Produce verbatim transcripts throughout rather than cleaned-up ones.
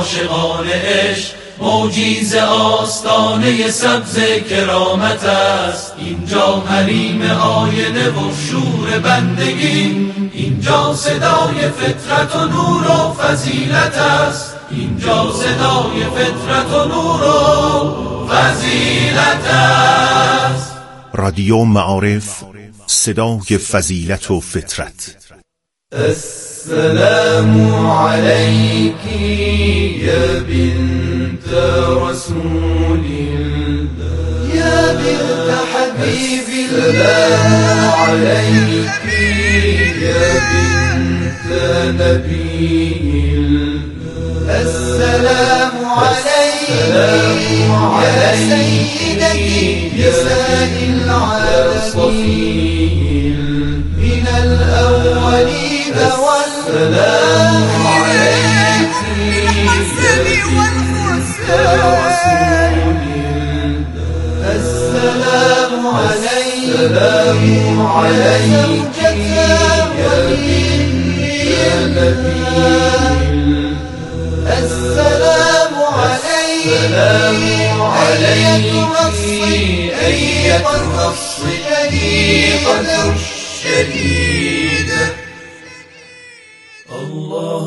عاشقان عشق موجی ز آستانه سبز کرامت است. اینجا حریم آینه و شور بندگی، اینجا صدای فطرت و نور و فضیلت است. اینجا صدای فطرت و نور و فضیلت است. رادیو معارف، صدای فضیلت و فطرت. السلام علیکی یا بنت رسول الله یا بنت حبیب الله. السلام علیکی یا بنت نبی الله. السلام علیکی یا سیدتی نساء العالمین من الأولين والسلام عليك الحسن والحسين. السلام عليك السلام عليك يا نبي. السلام عليك السلام عليك أيها النص جديدة شديدة. الله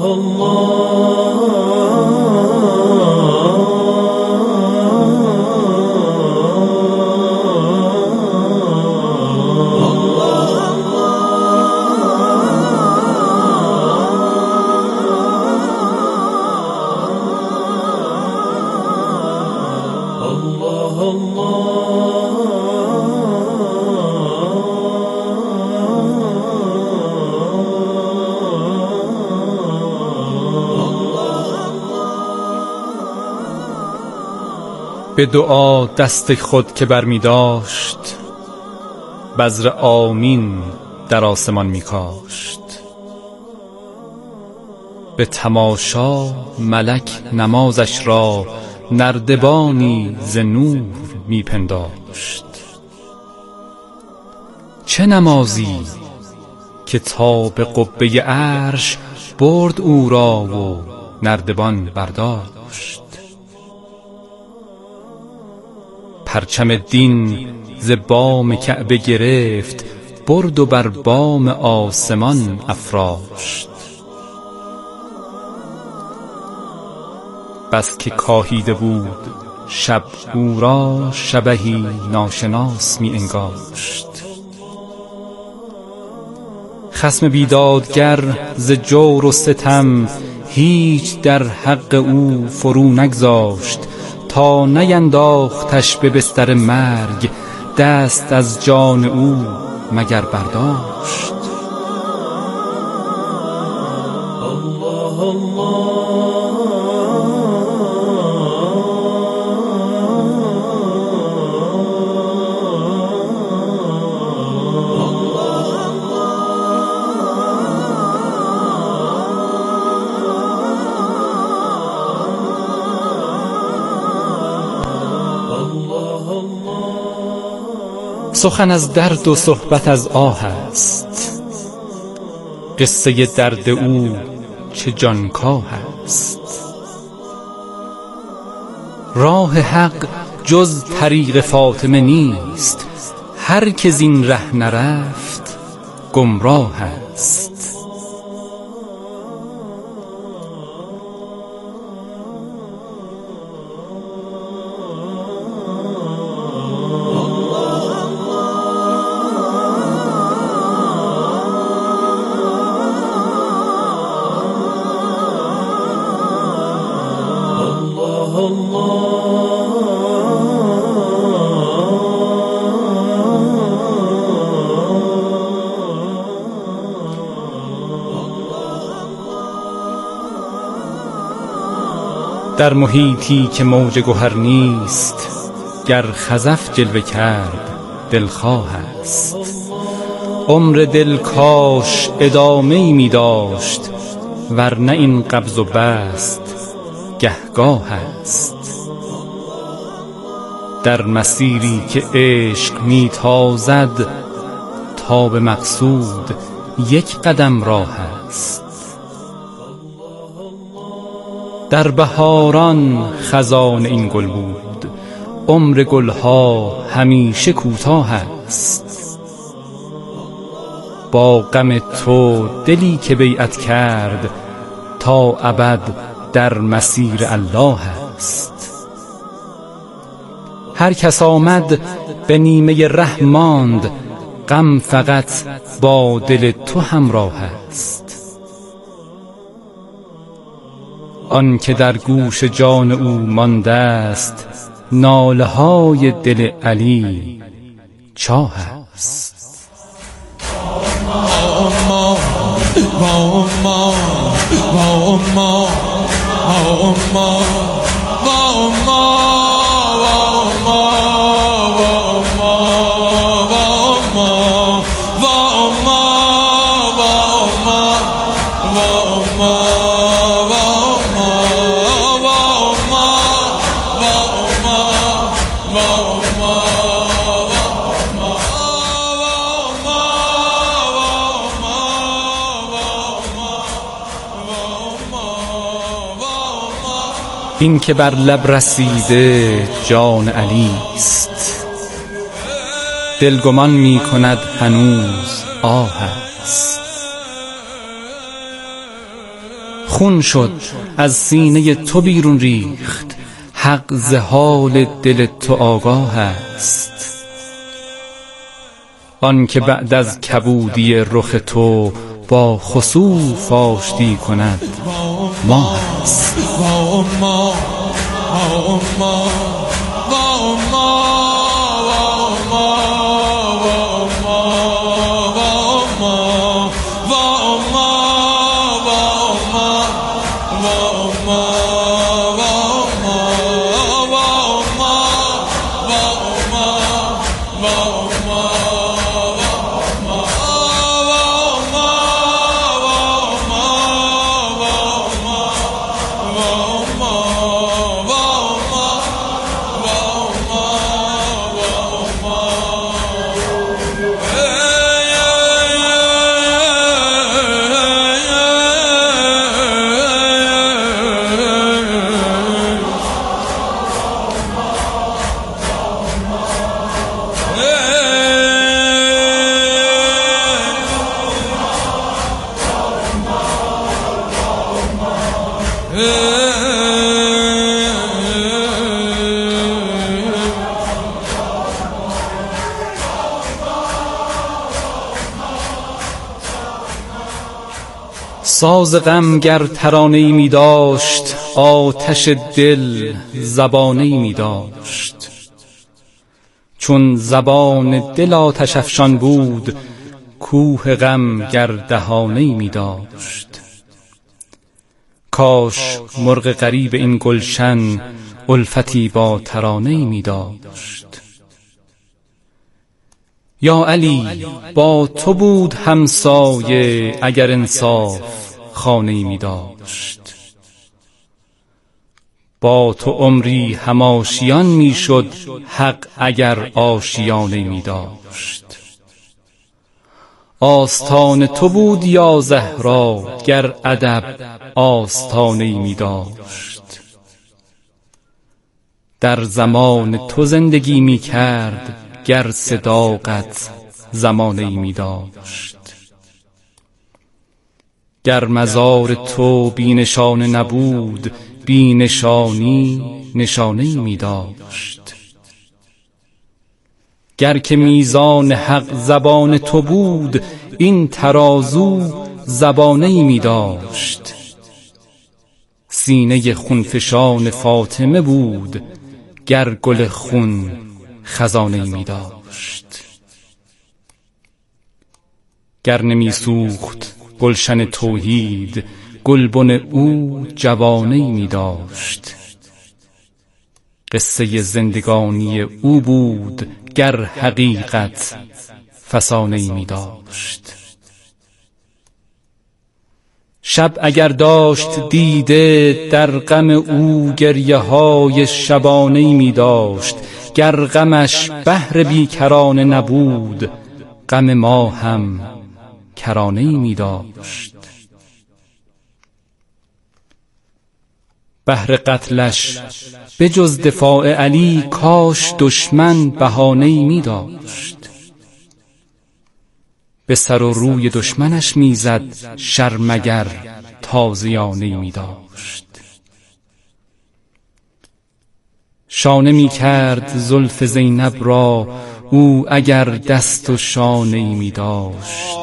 به دعا دست خود که بر می داشت، بذر آمین در آسمان می کاشت. به تماشا ملک نمازش را نردبانی ز نور می پنداشت. چه نمازی که تا به قبه عرش برد او را و نردبان برداشت. پرچم دین ز بام کعبه گرفت، برد و بر بام آسمان افراشت. بس که کاهیده بود شب او را، شبهی ناشناس می انگاشت. خصم بیدادگر ز جور و ستم، هیچ در حق او فرو نگذاشت. تا نینداختش به بستر مرگ، دست از جان او مگر برداشت. الله الله سخن از درد و صحبت از آه است، قصه درد او چه جانکاه است. راه حق جز طریق فاطمه نیست، هر که زین ره نرفت گمراه است. در محیطی که موج گوهر نیست، گر خزف جلوه کرد دلخواه است. عمر دل کاش ادامه‌ای می داشت، ورنه این قبض و بسط گهگاه است. در مسیری که عشق می تازد، تا به مقصود یک قدم راه است. در بهاران خزان این گل بود، عمر گلها همیشه کوتاه است. با غم تو دلی که بیعت کرد، تا ابد در مسیر الله است. هر کس آمد به نیمه ره ماند، غم فقط با دل تو همراه است. آن که در گوش جان او مانده است، ناله های دل علی چاه است. این که بر لب رسیده جان علی است، دل گمان می کند هنوز آه است. خون شد از سینه تو بیرون ریخت، حق ز حال دل تو آگاه است. آن که بعد از کبودی رخ تو با خسوف آشتی کند ماه است. ساز غم گر ترانه‌ای می داشت، آتش دل زبانه‌ای می داشت. چون زبان دل آتش افشان بود، کوه غم گر دهانه‌ای می داشت. کاش مرغ غریب این گلشن، الفتی با ترانه‌ای می داشت. یا علی با تو بود همسایه، اگر انصاف خانه‌ای می داشت. با تو عمری هماشیان می شد، حق اگر آشیانه‌ای می داشت. آستان تو بود یا زهرا، گر ادب آستانه‌ای می داشت. در زمان تو زندگی می کرد، گر صداقت زمانه‌ای می داشت. گر مزار تو بی نشانه نبود، بی نشانی نشانه‌ای می داشت. گر که میزان حق زبان تو بود، این ترازو زبانه‌ای می داشت. سینه خونفشان فاطمه بود، گر گل خون خزانه‌ای می داشت. گر نمی سوخت گلشن توحید، گلبن او جوانه‌ای می داشت. قصه زندگانی او بود، گر حقیقت فسانه‌ای می داشت. شب اگر داشت دیده، در غم او گریه های شبانه‌ای می داشت. گر غمش بحر بیکرانه نبود، غم ما هم کرانه‌ای می داشت. بهر قتلش به جز دفاع علی کاش دشمن بهانه‌ای می داشت. به سر و روی دشمنش میزد شرمگر تازیانه‌ای می داشت. شانه می کرد زلف زینب را او اگر دست و شانه‌ای می داشت.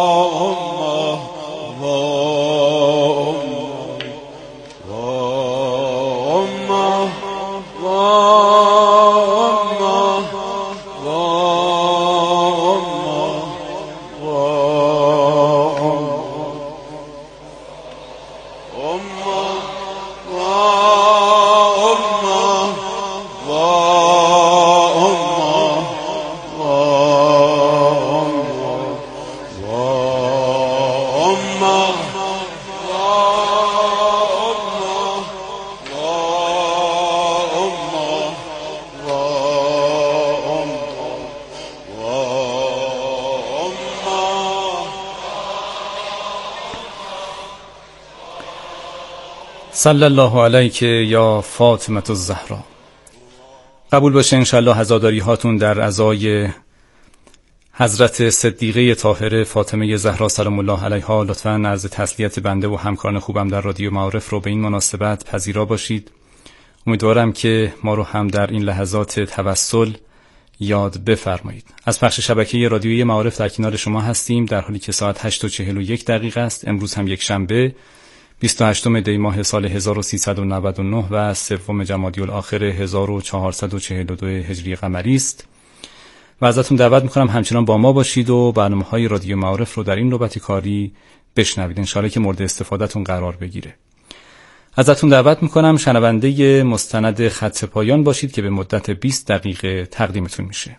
صلی الله علیک یا فاطمه الزهرا. قبول باشه انشالله عزاداری هاتون در عزای حضرت صدیقه طاهره فاطمه زهرا سلام الله علیها لطفاً عرض تسلیت بنده و همکاران خوبم در رادیو معارف رو به این مناسبت پذیرا باشید. امیدوارم که ما رو هم در این لحظات توسل یاد بفرمایید. از پخش شبکه رادیویی معارف در کنار شما هستیم در حالی که ساعت هشت و چهل و یک دقیقه است. امروز هم یک شنبه بیست و هشتم دی ماه سال هزار و سیصد و نود و نه و سوم جمادی الاخر هزار و چهارصد و چهل و دو هجری قمری است و ازتون دعوت میکنم همچنان با ما باشید و برنامه‌های رادیو معارف رو در این نوبت کاری بشنوید، انشالله که مورد استفادهتون قرار بگیره. ازتون دعوت میکنم شنونده مستند خط پایان باشید که به مدت بیست دقیقه تقدیمتون میشه.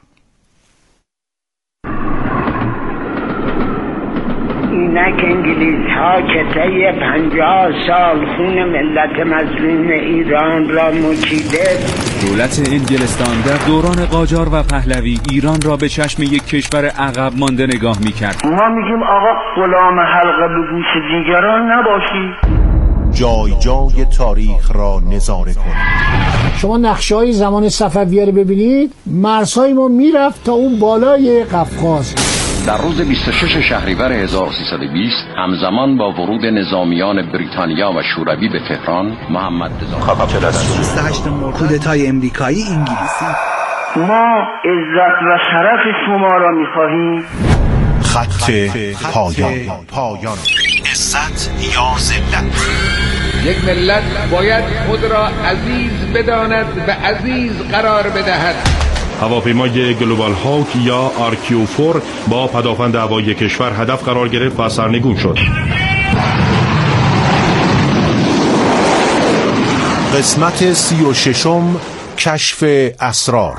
اینک انگلیس ها که طی پنجاه سال خون ملت مظلوم ایران را مکیده، دولت انگلستان در دوران قاجار و پهلوی ایران را به چشم یک کشور عقب مانده نگاه میکرد. ما میگیم آقا غلام حلقه به گوش دیگران نباشی. جای جای تاریخ را نظاره کنید. شما نقشه‌های زمان صفویه رو ببینید، مرزهای ما میرفت تا اون بالای قفقاز. در روز بیست و شش شهریور هزار و سیصد و بیست همزمان با ورود نظامیان بریتانیا و شوروی به تهران، محمد رضا خاطر بیست و هشتم کودتای امریکایی انگلیسی. ما عزت و شرف شما را می‌خواهیم. خط پایان. پایان عزت یا ذلت. یک ملت باید خود را عزیز بداند و عزیز قرار بدهد. هواپیمای گلوبال هاوک یا آر کیو چهار با پدافند هوایی کشور هدف قرار گرفت و سرنگون شد. قسمت سی و ششم، کشف اسرار.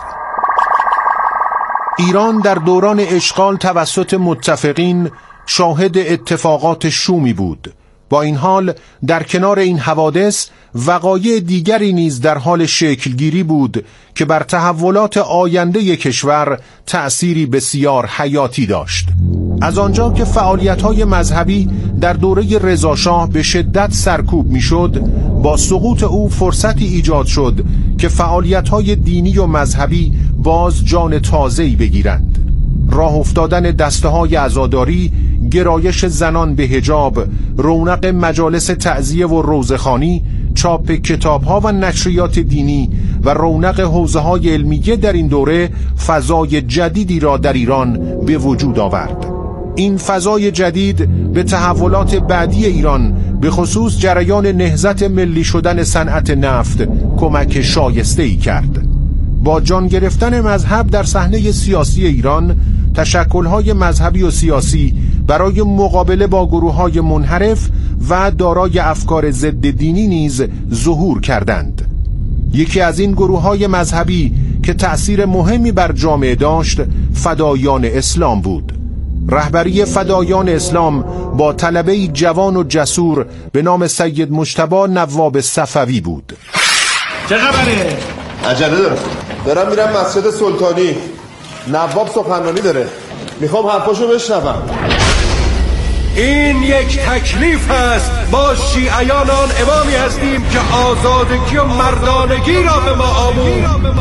ایران در دوران اشغال توسط متفقین شاهد اتفاقات شومی بود. با این حال در کنار این حوادث وقایع دیگری نیز در حال شکلگیری بود که بر تحولات آینده کشور تأثیری بسیار حیاتی داشت. از آنجا که فعالیت‌های مذهبی در دوره رضاشاه به شدت سرکوب می‌شد، با سقوط او فرصتی ایجاد شد که فعالیت‌های دینی و مذهبی باز جان تازه‌ای بگیرند. راه افتادن دسته‌های عزاداری، گرایش زنان به حجاب، رونق مجالس تعزیه و روزخوانی، چاپ کتاب‌ها و نشریات دینی و رونق حوزه‌های علمیه در این دوره فضای جدیدی را در ایران به وجود آورد. این فضای جدید به تحولات بعدی ایران به خصوص جریان نهضت ملی شدن صنعت نفت کمک شایسته‌ای کرد. با جان گرفتن مذهب در صحنه سیاسی ایران، تشکل‌های مذهبی و سیاسی برای مقابله با گروه‌های منحرف و دارای افکار ضد دینی نیز ظهور کردند. یکی از این گروه‌های مذهبی که تأثیر مهمی بر جامعه داشت، فدایان اسلام بود. رهبری فدایان اسلام با طلبه‌ای جوان و جسور به نام سید مجتبی نواب صفوی بود. چه خبره؟ عجله دارم دارم میرم مسجد سلطانی. نواب سخنرانی داره، میخوام حرفاشو بشنوم. این یک تکلیف است. با شیعیان آن امامی هستیم که آزادگی و مردانگی را به ما آموخت.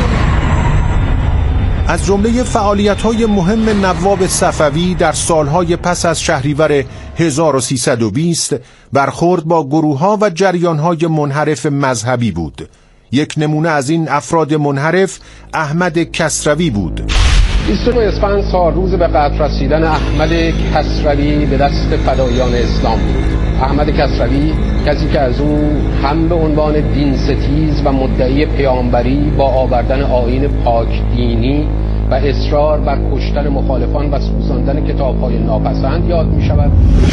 از جمله فعالیت‌های مهم نواب صفوی در سالهای پس از شهریور هزار و سیصد و بیست برخورد با گروه‌ها و جریان‌های منحرف مذهبی بود. یک نمونه از این افراد منحرف احمد کسروی بود. بیستم اسفند سال روز به قتل رسیدن احمد کسروی به دست فدایان اسلام بود. احمد کسروی کسی که از او هم به عنوان دین ستیز و مدعی پیامبری با آوردن آیین پاک دینی و اصرار بر کشتن مخالفان و سوزاندن کتاب‌های ناپسند یاد می‌شود.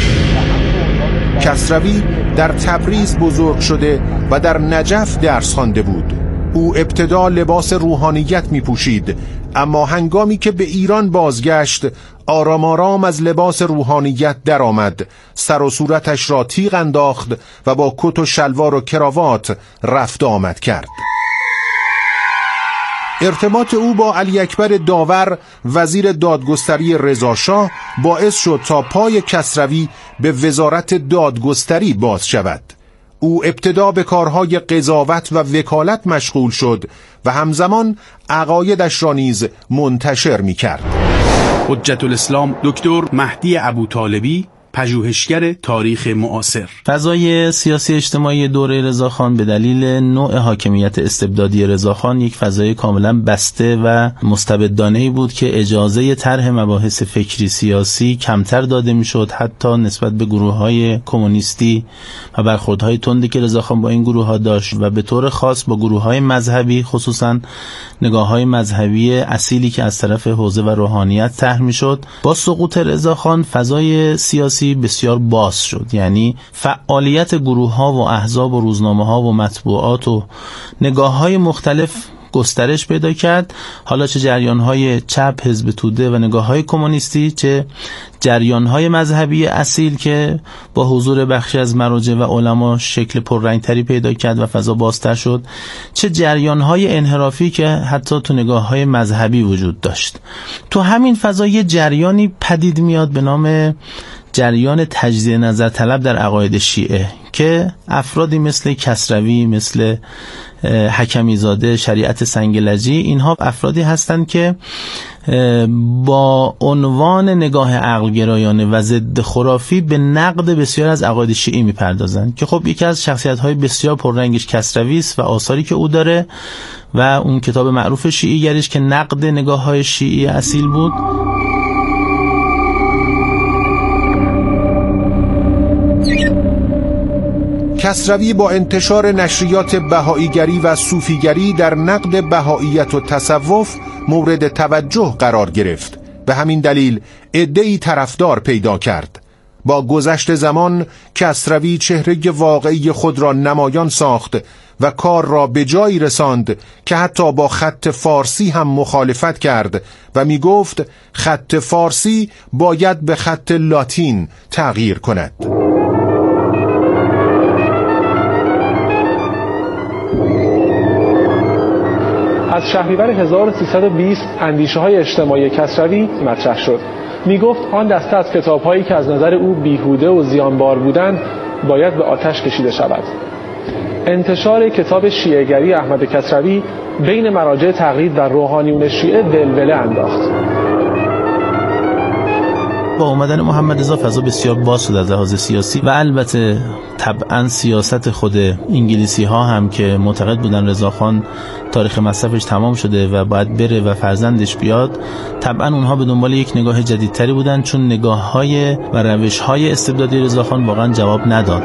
کسروی در تبریز بزرگ شده و در نجف درس خوانده بود. او ابتدا لباس روحانیت می پوشید، اما هنگامی که به ایران بازگشت آرام آرام از لباس روحانیت درآمد، سر و صورتش را تیغ انداخت و با کت و شلوار و کراوات رفت آمد کرد. ارتباط او با علی اکبر داور وزیر دادگستری رضا شاه باعث شد تا پای کسروی به وزارت دادگستری باز شود. او ابتدا به کارهای قضاوت و وکالت مشغول شد و همزمان عقایدش را نیز منتشر می‌کرد. حجت الاسلام دکتر مهدی ابوطالبی، پژوهشگر تاریخ معاصر. فضای سیاسی اجتماعی دوره رضاخان به دلیل نوع حاکمیت استبدادی رضاخان یک فضای کاملا بسته و مستبدانه‌ای بود که اجازه طرح مباحث فکری سیاسی کمتر داده میشد، حتی نسبت به گروه‌های کمونیستی و برخوردهای تندی که رضاخان با این گروه‌ها داشت و به طور خاص با گروه‌های مذهبی، خصوصا نگاه‌های مذهبی اصیلی که از طرف حوزه و روحانیت طرح میشد. با سقوط رضاخان فضای سیاسی بسیار باز شد، یعنی فعالیت گروه ها و احزاب و روزنامه ها و مطبوعات و نگاه های مختلف گسترش پیدا کرد. حالا چه جریان های چپ، حزب توده و نگاه های کمونیستی، چه جریان های مذهبی اصیل که با حضور بخشی از مراجع و علما شکل پررنگتری پیدا کرد و فضا بازتر شد، چه جریان های انحرافی که حتی تو نگاه های مذهبی وجود داشت. تو همین فضا یه جریانی پدید میاد به نام جریان تجزیه نظر طلب در عقاید شیعه که افرادی مثل کسروی، مثل حکمی زاده، شریعت سنگلجی، اینها افرادی هستند که با عنوان نگاه عقلگرایانه و ضد خرافی به نقد بسیار از عقاید شیعی میپردازند که خب یکی از شخصیت‌های بسیار پررنگش کسروی است و آثاری که او داره و اون کتاب معروف شیعی گریش که نقد نگاه‌های شیعی اصیل بود. کسروی با انتشار نشریات بهائیگری و صوفیگری در نقد بهائیت و تصوف مورد توجه قرار گرفت. به همین دلیل عده‌ای طرفدار پیدا کرد. با گذشت زمان کسروی چهره واقعی خود را نمایان ساخت و کار را به جایی رساند که حتی با خط فارسی هم مخالفت کرد و می گفت خط فارسی باید به خط لاتین تغییر کند. از شهریور هزار و سیصد و بیست اندیشه‌های اجتماعی کسروی مطرح شد. می گفت آن دسته از کتاب‌هایی که از نظر او بیهوده و زیانبار بودند باید به آتش کشیده شود. انتشار کتاب شیعه‌گری احمد کسروی بین مراجع تقلید و روحانیون شیعه ولوله انداخت. با اومدن محمد رضا فضا بسیار باز شد از لحاظ سیاسی و البته طبعا سیاست خود انگلیسی ها هم که معتقد بودن رضاخان تاریخ مصرفش تمام شده و باید بره و فرزندش بیاد، طبعا اونها به دنبال یک نگاه جدیدتری بودن، چون نگاه های و روش های استبدادی رضاخان واقعا جواب نداد.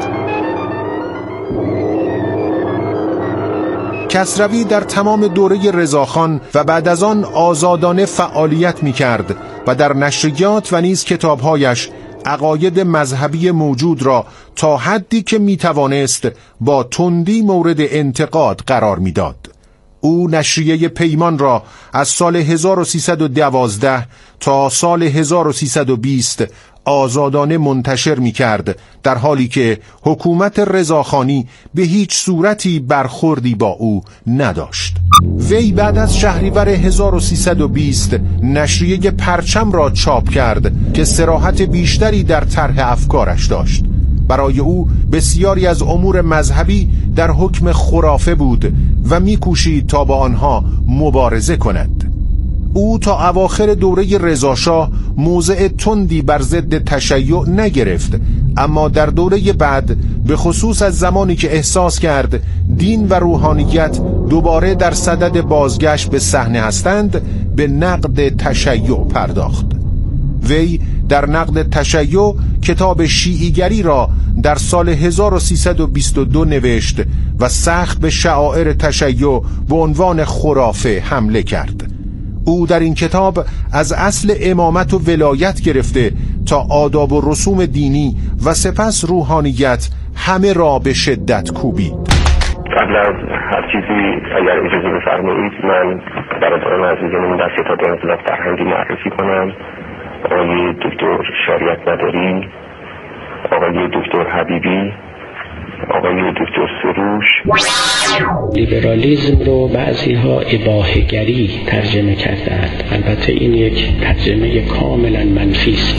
کسروی در تمام دوره رضاخان و بعد از آن آزادانه فعالیت می کرد و در نشریات و نیز کتابهایش عقاید مذهبی موجود را تا حدی که می توانست با تندی مورد انتقاد قرار می داد. او نشریه پیمان را از سال هزار و سیصد و دوازده تا سال هزار و سیصد و بیست آزادانه منتشر می کرد، در حالی که حکومت رضاخانی به هیچ صورتی برخوردی با او نداشت. وی بعد از شهریور هزار و سیصد و بیست نشریه پرچم را چاپ کرد که صراحت بیشتری در طرح افکارش داشت. برای او بسیاری از امور مذهبی در حکم خرافه بود و می‌کوشید تا با آنها مبارزه کند. او تا اواخر دوره رضاشاه موضع تندی بر ضد تشیع نگرفت، اما در دوره بعد به خصوص از زمانی که احساس کرد دین و روحانیت دوباره در صدد بازگشت به صحنه هستند، به نقد تشیع پرداخت. وی در نقد تشیع کتاب شیعیگری را در سال هزار و سیصد و بیست و دو نوشت و سخت به شعائر تشیع به عنوان خرافه حمله کرد. او در این کتاب از اصل امامت و ولایت گرفته تا آداب و رسوم دینی و سپس روحانیت همه را به شدت کوبید. قبل از هر چیزی اگر اجازه بفرمایید من برادران عزیزمون در کتاب انقلاب فرهنگی معرفی کنم. آقای دکتر شریعت مداری، آقای دکتر حبیبی، آقای دکتر سروش. لیبرالیسم رو بعضی ها اباحه‌گری ترجمه کردند. البته این یک ترجمه کاملا منفی است.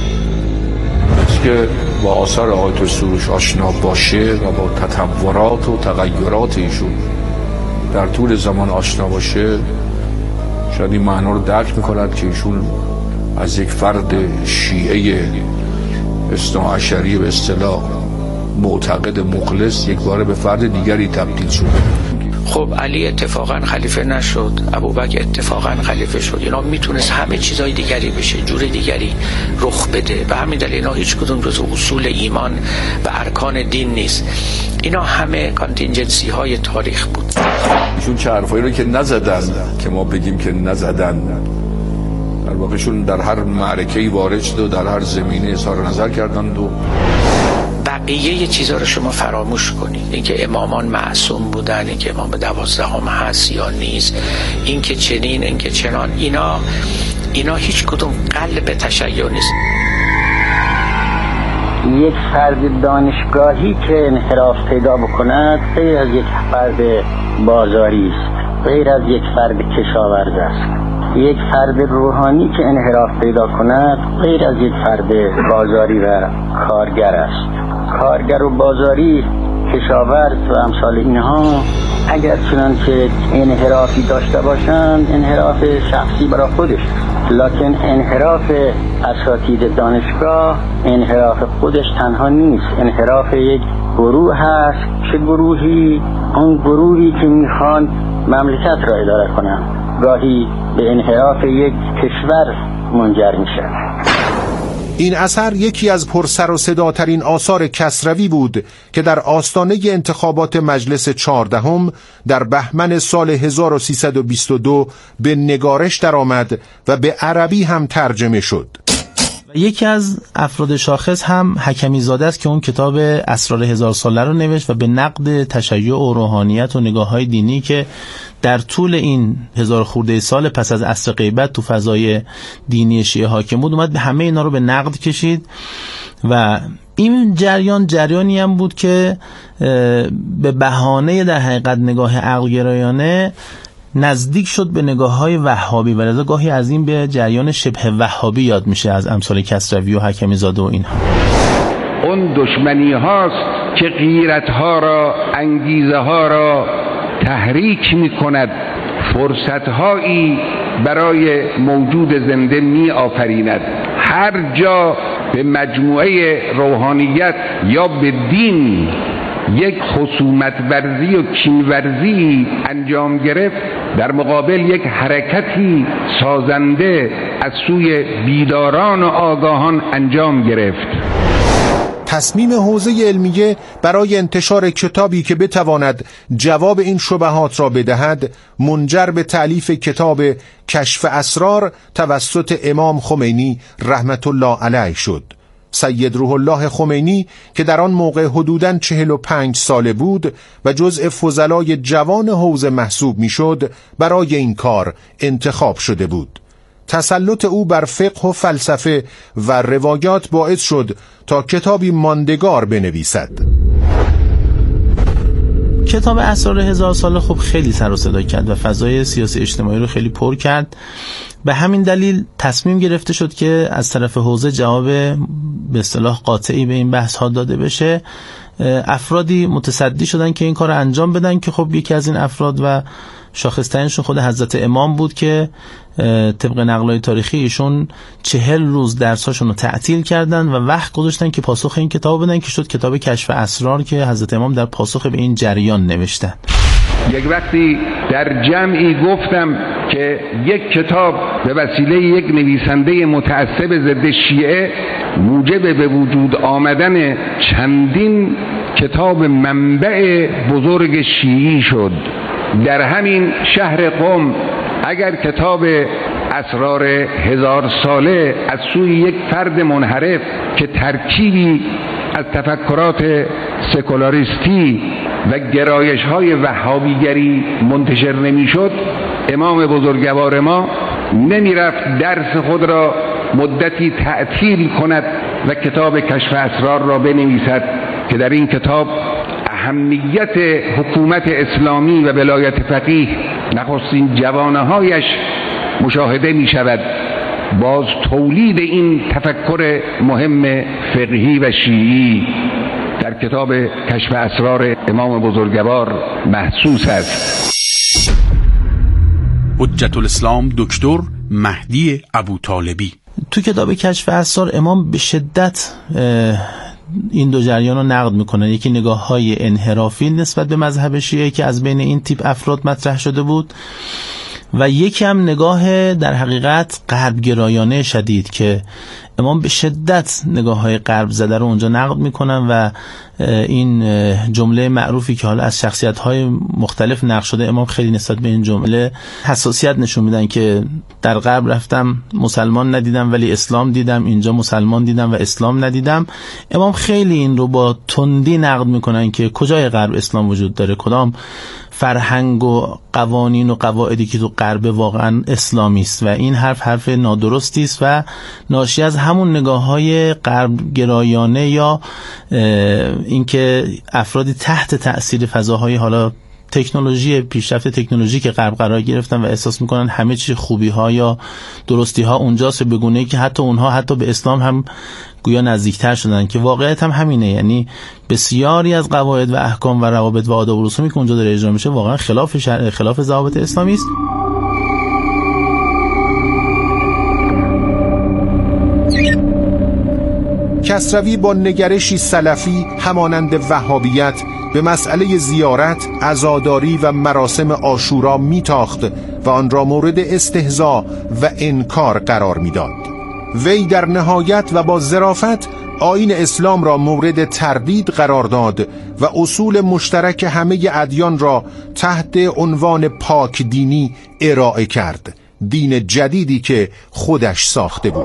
که با آثار آقای دکتر سروش آشنا باشه و با تطورات و تغییرات ایشون در طول زمان آشنا باشه، شاید این معنا رو درک می‌کند که ایشون از یک فرد شیعه اثنا عشری به اصطلاح معتقد مخلص یک باره به فرد دیگری تبدیل شده. خب علی اتفاقا خلیفه نشد، ابوبکر اتفاقا خلیفه شد. اینا میتونست همه چیزای دیگری بشه، جور دیگری رخ بده. به همین دلیل اینا هیچ کدوم جز اصول ایمان و ارکان دین نیست. اینا همه کانتینجنسی های تاریخ بود. ایشون چه حرفایی رو که نزدن که ما بگیم که نزدن، در واقعشون در هر معرکه‌ای وارد شد و در هر زمینه اظهار نظر کردند و بقیه چیزا رو شما فراموش کنید. اینکه امامان معصوم بودن، اینکه امام دوازدهم هست یا نیست، اینکه چنین، اینکه چنان، اینا اینا هیچ کدوم قلب تشیع نیست. یک فرد دانشگاهی که انحراف پیدا بکند غیر از یک فرد بازاری است، غیر از یک فرد کشاورز است. یک فرد روحانی که انحراف پیدا کند غیر از یک فرد بازاری و کارگر است. کارگر و بازاری، کشاورز و امثال اینها اگر چنانچه انحرافی داشته باشند، انحراف شخصی برای خودش، لکن انحراف اساتید دانشگاه انحراف خودش تنها نیست، انحراف یک گروه هست. چه گروهی؟ اون گروهی که میخوان مملکت را اداره کنند، گاهی به انحراف یک کشور منجر میشه. این اثر یکی از پرسر و صداترین آثار کسروی بود که در آستانه انتخابات مجلس چهاردهم در بهمن سال هزار و سیصد و بیست و دو به نگارش درآمد و به عربی هم ترجمه شد. یکی از افراد شاخص هم حکمی زاده است که اون کتاب اسرار هزار ساله رو نوشت و به نقد تشیع و روحانیت و نگاه‌های دینی که در طول این هزار خورده سال پس از عصر غیبت تو فضای دینی شیعه حاکم بود، اومد به همه اینا رو به نقد کشید و این جریان جریانی هم بود که به بهانه در حقیقت نگاه عقل‌گرایانه نزدیک شد به نگاه‌های وهابی و لذا گاهی از این به جریان شبه وهابی یاد میشه از امثال کسروی و حکمی زاده و اینها. اون دشمنی هاست که غیرت ها را، انگیزه ها را تحریک می کند، فرصت هایی برای موجود زنده می آفریند. هر جا به مجموعه روحانیت یا به دین یک خصومت ورزی و کین ورزی انجام گرفت، در مقابل یک حرکتی سازنده از سوی بیداران و آگاهان انجام گرفت. تصمیم حوزه علمیه برای انتشار کتابی که بتواند جواب این شبهات را بدهد منجر به تألیف کتاب کشف اسرار توسط امام خمینی رحمت الله علیه شد. سید روح الله خمینی که در آن موقع حدوداً چهل و پنج ساله بود و جزء فضلای جوان حوزه محسوب میشد، برای این کار انتخاب شده بود. تسلط او بر فقه و فلسفه و روایات باعث شد تا کتابی ماندگار بنویسد. کتاب اسرار هزار ساله خب خیلی سر و صدا کرد و فضای سیاسی اجتماعی رو خیلی پر کرد. به همین دلیل تصمیم گرفته شد که از طرف حوزه جواب به اصطلاح قاطعی به این بحث ها داده بشه. افرادی متصدی شدن که این کار رو انجام بدن که خب یکی از این افراد و شاخص‌ترینشون خود حضرت امام بود که طبق نقل‌های تاریخی ایشون چهل روز درساشون رو تعطیل کردن و وقت گذاشتن که پاسخ این کتاب بدن که شد کتاب کشف اسرار که حضرت امام در پاسخ به این جریان نوشتن. یک وقتی در جمعی گفتم که یک کتاب به وسیله یک نویسنده متعصب ضد شیعه موجب به وجود آمدن چندین کتاب منبع بزرگ شیعی شد. در همین شهر قم اگر کتاب اسرار هزار ساله از سوی یک فرد منحرف که ترکیبی از تفکرات سکولاریستی و گرایش‌های وهابیگری منتشر نمی‌شد، امام بزرگوار ما نمی‌رفت درس خود را مدتی تعطیل کند و کتاب کشف اسرار را بنویسد که در این کتاب اهمیت حکومت اسلامی و ولایت فقیه نخستین جوانه‌هایش مشاهده می شود. باز تولید این تفکر مهم فقهی و شیعی در کتاب کشف اسرار امام بزرگوار محسوس است. حجت الاسلام دکتر مهدی ابوطالبی تو کتاب کشف اسرار امام به شدت این دو جریان رو نقد میکنن. یکی نگاه های انحرافی نسبت به مذهب شیعه که از بین این تیپ افراد مطرح شده بود و یکی هم نگاه در حقیقت غرب گرایانه شدید که امام به شدت نگاه های غرب زده رو اونجا نقد میکنن و این جمله معروفی که حالا از شخصیت های مختلف نقل شده امام خیلی نسبت به این جمله حساسیت نشون میدن که در غرب رفتم مسلمان ندیدم ولی اسلام دیدم، اینجا مسلمان دیدم و اسلام ندیدم. امام خیلی این رو با تندی نقد میکنن که کجای غرب اسلام وجود داره، کدام فرهنگ و قوانین و قواعدی که تو غرب واقعا اسلامی است و این حرف حرف نادرستی است و ناشی از همون نگاه‌های غرب گرایانه یا اینکه افرادی تحت تأثیر فضاهای حالا تکنولوژی پیشرفت تکنولوژی که غرب قرار گرفتن و احساس میکنن همه چی خوبی ها یا درستی ها اونجاست، به گونه‌ای که حتی اونها حتی به اسلام هم گویا نزدیکتر شدن که واقعیت هم همینه. یعنی بسیاری از قواعد و احکام و روابط و آداب و رسومی که اونجا داره اجرا میشه واقعا خلاف شر... خلاف ضوابط اسلامی است. کسروی با نگرشی سلفی همانند وهابیت به مسئله زیارت، عزاداری و مراسم عاشورا میتاخت و آن را مورد استهزاء و انکار قرار میداد. وی در نهایت و با ظرافت آیین اسلام را مورد تردید قرار داد و اصول مشترک همه ادیان را تحت عنوان پاک دینی ارائه کرد، دین جدیدی که خودش ساخته بود.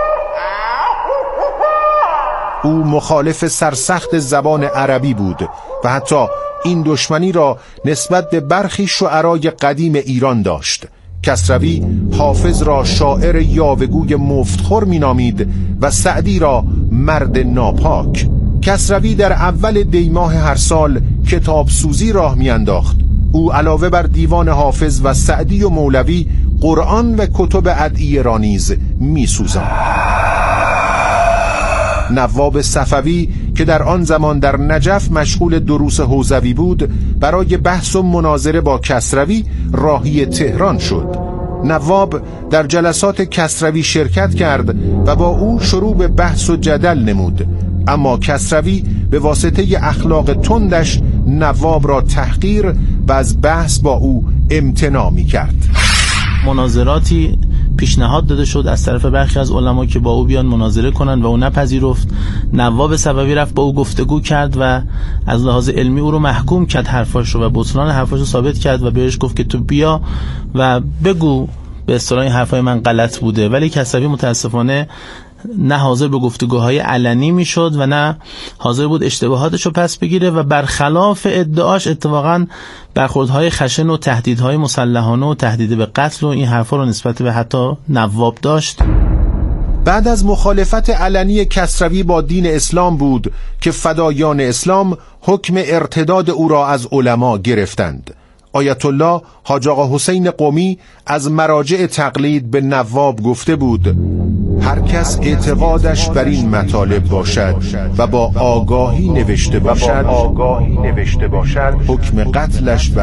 او مخالف سرسخت زبان عربی بود و حتی این دشمنی را نسبت به برخی شعرای قدیم ایران داشت. کسروی حافظ را شاعر یاوه‌گوی مفتخور مینامید و سعدی را مرد ناپاک. کسروی در اول دیماه هر سال کتاب سوزی راه میانداخت. او علاوه بر دیوان حافظ و سعدی و مولوی قرآن و کتب ادعیه را نیز میسوزاند. نواب صفوی که در آن زمان در نجف مشغول دروس حوزوی بود، برای بحث و مناظره با کسروی راهی تهران شد. نواب در جلسات کسروی شرکت کرد و با او شروع به بحث و جدل نمود، اما کسروی به واسطه اخلاق تندش نواب را تحقیر و از بحث با او امتناع می کرد. مناظراتی پیشنهاد داده شد از طرف برخی از علما که با او بیان مناظره کنن و او نپذیرفت. نواب صفوی رفت با او گفتگو کرد و از لحاظ علمی او رو محکوم کرد حرفاش رو و بطلان حرفاش رو ثابت کرد و بهش گفت که تو بیا و بگو به اصطلاح این حرفای من غلط بوده. ولی کسروی متاسفانه نه حاضر به گفتگوهای علنی میشد و نه حاضر بود اشتباهاتش رو پس بگیره و برخلاف ادعاش اتفاقا برخوردهای خشن و تهدیدهای مسلحانه و تهدید به قتل و این حرفا رو نسبت به حتی نواب داشت. بعد از مخالفت علنی کسروی با دین اسلام بود که فدایان اسلام حکم ارتداد او را از علما گرفتند. آیت الله حاج آقا حسین قمی از مراجع تقلید به نواب گفته بود: هر کس اعتقادش بر این مطالب باشد و با آگاهی نوشته باشد حکم قتلش بر